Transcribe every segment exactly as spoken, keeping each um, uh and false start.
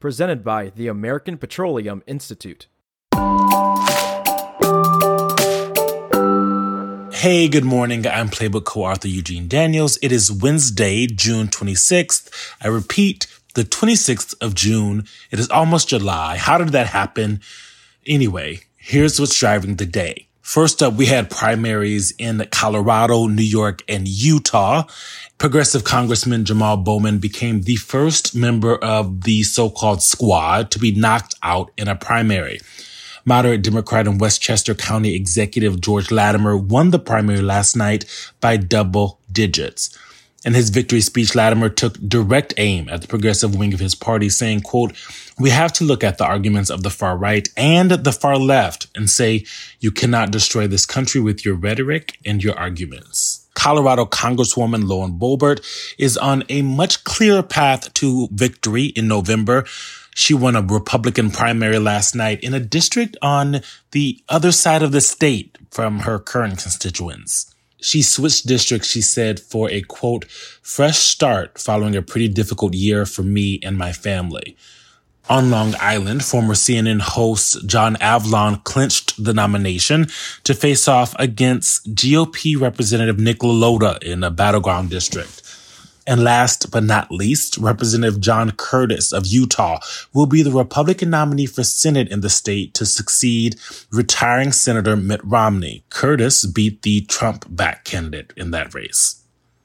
presented by the American Petroleum Institute. Hey, good morning. I'm Playbook co-author Eugene Daniels. It is Wednesday, June twenty-sixth. I repeat, the twenty-sixth of June. It is almost July. How did that happen? Anyway, here's what's driving the day. First up, we had primaries in Colorado, New York, and Utah. Progressive Congressman Jamal Bowman became the first member of the so-called squad to be knocked out in a primary. Moderate Democrat in Westchester County Executive George Latimer won the primary last night by double digits. In his victory speech, Latimer took direct aim at the progressive wing of his party, saying, quote, "We have to look at the arguments of the far right and the far left and say, you cannot destroy this country with your rhetoric and your arguments." Colorado Congresswoman Lauren Boebert is on a much clearer path to victory in November. She won a Republican primary last night in a district on the other side of the state from her current constituents. She switched districts, she said, for a, quote, fresh start following a pretty difficult year for me and my family. On Long Island, former C N N host John Avlon clinched the nomination to face off against G O P Representative Nick LaLota in a battleground district. And last but not least, Representative John Curtis of Utah will be the Republican nominee for Senate in the state to succeed retiring Senator Mitt Romney. Curtis beat the Trump-backed candidate in that race.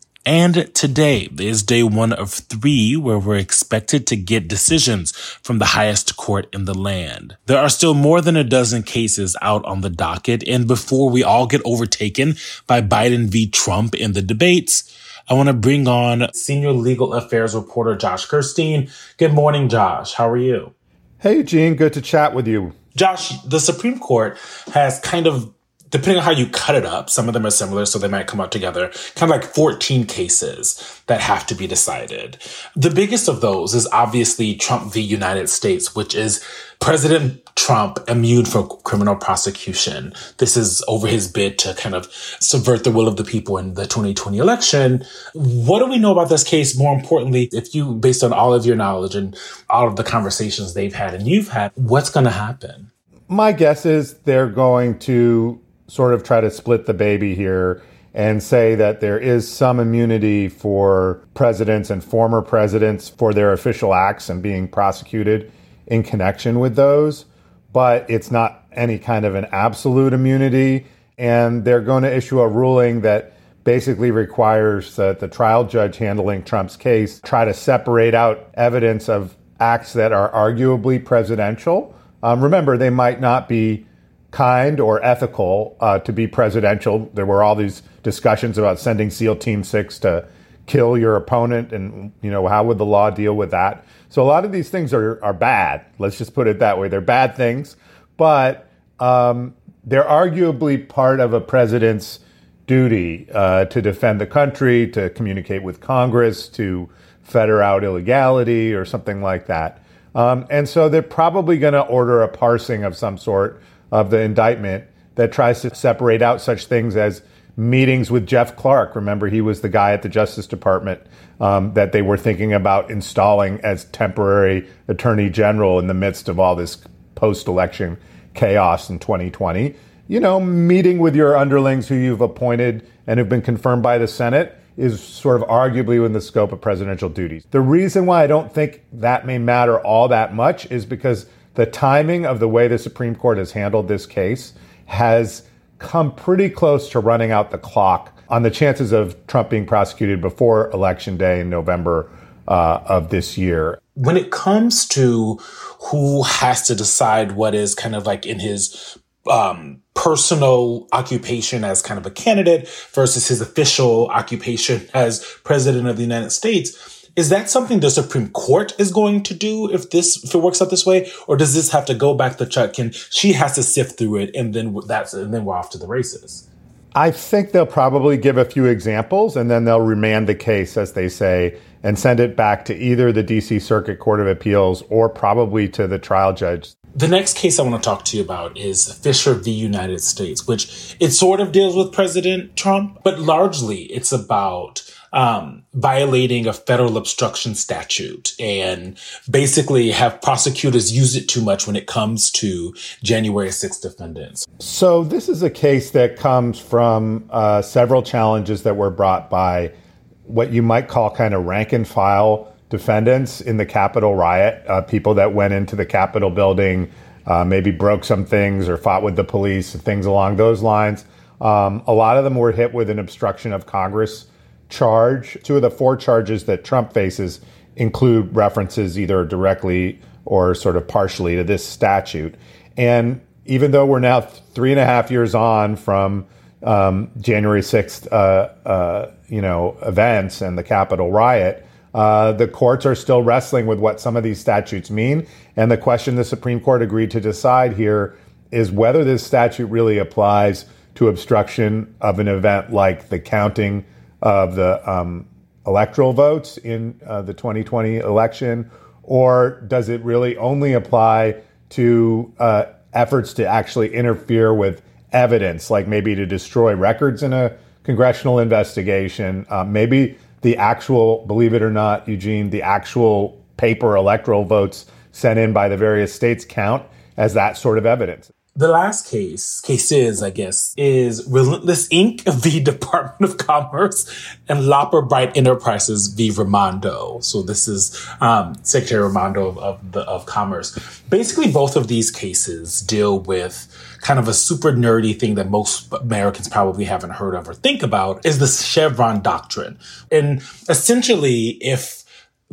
And today is day one of three where we're expected to get decisions from the highest court in the land. There are still more than a dozen cases out on the docket, and before we all get overtaken by Biden v. Trump in the debates, I want to bring on senior legal affairs reporter Josh Gerstein. Good morning, Josh. How are you? Hey, Eugene. Good to chat with you. Josh, the Supreme Court has kind of, depending on how you cut it up, some of them are similar, so they might come out together, kind of like fourteen cases that have to be decided. The biggest of those is obviously Trump v. United States, which is President Trump immune from criminal prosecution. This is over his bid to kind of subvert the will of the people in the twenty twenty election. What do we know about this case? More importantly, if you, based on all of your knowledge and all of the conversations they've had and you've had, what's going to happen? My guess is they're going to sort of try to split the baby here and say that there is some immunity for presidents and former presidents for their official acts and being prosecuted in connection with those, but it's not any kind of an absolute immunity. And they're going to issue a ruling that basically requires that the trial judge handling Trump's case try to separate out evidence of acts that are arguably presidential. Um, remember, they might not be kind or ethical uh, to be presidential. There were all these discussions about sending SEAL Team six to kill your opponent, and, you know, how would the law deal with that? So a lot of these things are, are bad. Let's just put it that way. They're bad things, but um, they're arguably part of a president's duty uh, to defend the country, to communicate with Congress, to fetter out illegality or something like that. Um, and so they're probably going to order a parsing of some sort of the indictment that tries to separate out such things as meetings with Jeff Clark. Remember, he was the guy at the Justice Department um, that they were thinking about installing as temporary attorney general in the midst of all this post-election chaos in twenty twenty. You know, meeting with your underlings who you've appointed and have been confirmed by the Senate is sort of arguably within the scope of presidential duties. The reason why I don't think that may matter all that much is because the timing of the way the Supreme Court has handled this case has come pretty close to running out the clock on the chances of Trump being prosecuted before Election Day in November uh, of this year. When it comes to who has to decide what is kind of like in his um, personal occupation as kind of a candidate versus his official occupation as president of the United States, is that something the Supreme Court is going to do if this if it works out this way, or does this have to go back to Chuck? Can she has to sift through it, and then that's and then we're off to the races? I think they'll probably give a few examples, and then they'll remand the case, as they say, and send it back to either the D C Circuit Court of Appeals or probably to the trial judge. The next case I want to talk to you about is Fisher v. United States, which it sort of deals with President Trump, but largely it's about um, violating a federal obstruction statute and basically have prosecutors use it too much when it comes to January sixth defendants. So this is a case that comes from uh, several challenges that were brought by what you might call kind of rank and file defendants in the Capitol riot, uh, people that went into the Capitol building, uh, maybe broke some things or fought with the police, things along those lines. Um, a lot of them were hit with an obstruction of Congress charge. Two of the four charges that Trump faces include references either directly or sort of partially to this statute. And even though we're now three and a half years on from um, January sixth, uh, uh, you know, events and the Capitol riot, uh, the courts are still wrestling with what some of these statutes mean. And the question the Supreme Court agreed to decide here is whether this statute really applies to obstruction of an event like the counting of the um, electoral votes in uh, the twenty twenty election, or does it really only apply to uh, efforts to actually interfere with evidence, like maybe to destroy records in a congressional investigation, uh, maybe the actual, believe it or not, Eugene, the actual paper electoral votes sent in by the various states count as that sort of evidence. The last case, cases, I guess, is Relentless Incorporated v. Department of Commerce and Loper Bright Enterprises v. Raimondo. So this is um, Secretary Raimondo of, of, the, of Commerce. Basically, both of these cases deal with kind of a super nerdy thing that most Americans probably haven't heard of or think about, is the Chevron doctrine. And essentially, if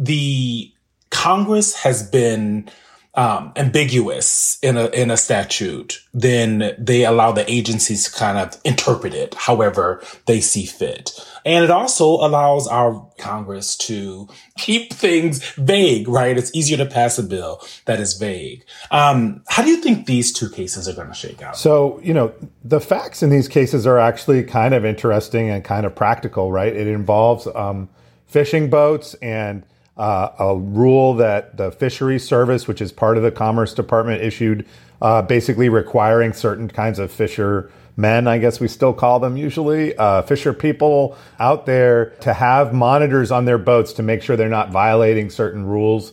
the Congress has been Um, ambiguous in a in a statute, then they allow the agencies to kind of interpret it however they see fit. And it also allows our Congress to keep things vague, right? It's easier to pass a bill that is vague. Um, how do you think these two cases are going to shake out? So, you know, the facts in these cases are actually kind of interesting and kind of practical, right? It involves um, fishing boats and Uh, a rule that the Fisheries Service, which is part of the Commerce Department, issued, uh, basically requiring certain kinds of fishermen, I guess we still call them usually, uh, fisher people out there to have monitors on their boats to make sure they're not violating certain rules.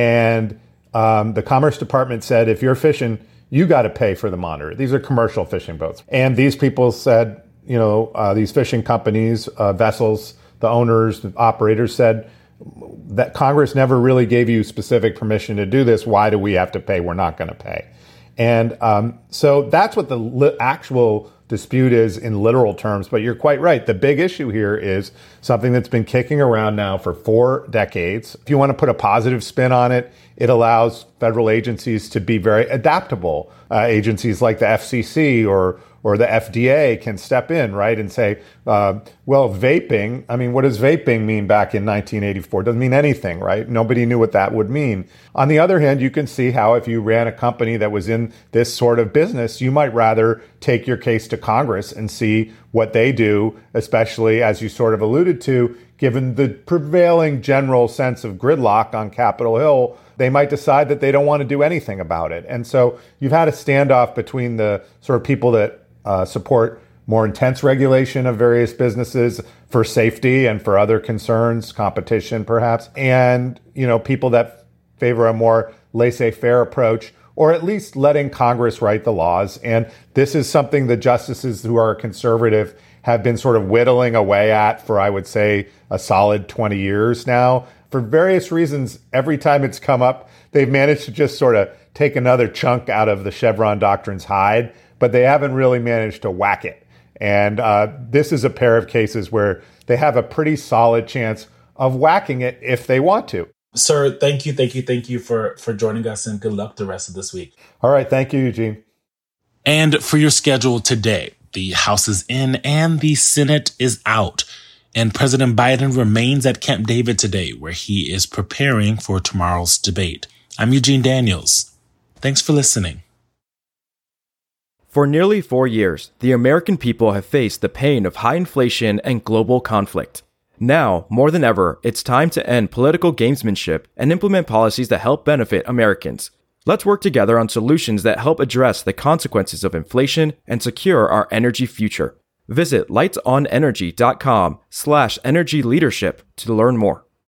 And um, the Commerce Department said, if you're fishing, you got to pay for the monitor. These are commercial fishing boats. And these people said, you know, uh, these fishing companies, uh, vessels, the owners, the operators said, that Congress never really gave you specific permission to do this. Why do we have to pay? We're not going to pay. And um, so that's what the li- actual dispute is in literal terms. But you're quite right. The big issue here is something that's been kicking around now for four decades. If you want to put a positive spin on it, it allows federal agencies to be very adaptable. Uh, agencies like the F C C or or the F D A can step in, right, and say, uh, well, vaping, I mean, what does vaping mean back in nineteen eighty-four? It doesn't mean anything, right? Nobody knew what that would mean. On the other hand, you can see how if you ran a company that was in this sort of business, you might rather take your case to Congress and see what they do, especially, as you sort of alluded to, given the prevailing general sense of gridlock on Capitol Hill. They might decide that they don't want to do anything about it. And so you've had a standoff between the sort of people that uh, support more intense regulation of various businesses for safety and for other concerns, competition perhaps, and, you know, people that favor a more laissez-faire approach, or at least letting Congress write the laws. And this is something the justices who are conservative have been sort of whittling away at for, I would say, a solid twenty years now. For various reasons, every time it's come up, they've managed to just sort of take another chunk out of the Chevron doctrine's hide, but they haven't really managed to whack it. And uh, this is a pair of cases where they have a pretty solid chance of whacking it if they want to. Sir, thank you, thank you, thank you for, for joining us, and good luck the rest of this week. All right. Thank you, Eugene. And for your schedule today, the House is in and the Senate is out. And President Biden remains at Camp David today, where he is preparing for tomorrow's debate. I'm Eugene Daniels. Thanks for listening. For nearly four years, the American people have faced the pain of high inflation and global conflict. Now, more than ever, it's time to end political gamesmanship and implement policies that help benefit Americans. Let's work together on solutions that help address the consequences of inflation and secure our energy future. Visit lightsonenergy.com slash energy leadership to learn more.